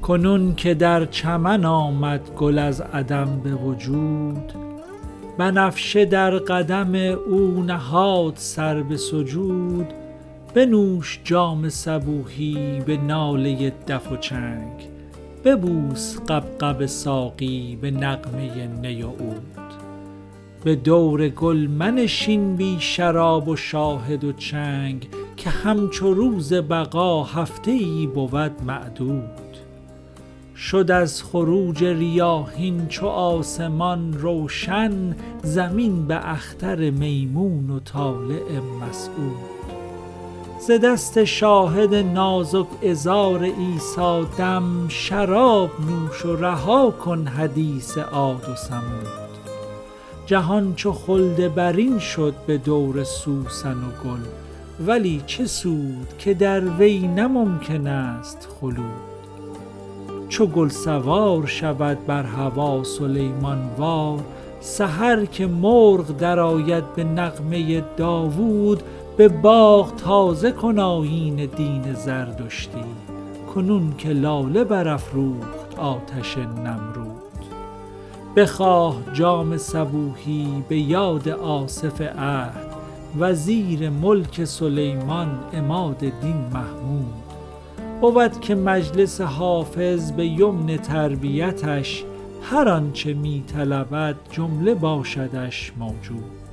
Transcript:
کنون که در چمن آمد گل از عدم به وجود، بنفشه در قدم او نهاد سر به سجود. بنوش جام صبوحی به ناله دف و چنگ، ببوس غبغب ساقی به نغمه نی و عود. به دور گل منشین بی شراب و شاهد و چنگ، که همچو روز بقا هفته ای بود معدود. شد از خروج ریاحین چو آسمان روشن، زمین به اختر میمون و طالع مسعود. ز دست شاهد نازک عذار عیسی دم، شراب نوش و رها کن حدیث عاد و ثمود. جهان چو خلد برین شد به دور سوسن و گل، ولی چه سود که در وی نه ممکن است خلود. چو گل سوار شود بر هوا سلیمان وار، سحر که مرغ درآید به نغمه داوود. به باغ تازه کن آیین دین زردشتی، کنون که لاله برافروخت آتش نمرود. بخواه جام صبوحی به یاد آصف عهد، وزیر ملک سلیمان عماد دین محمود. بود که مجلس حافظ به یمن تربیتش، هر آنچه می طلبد جمله باشدش موجود.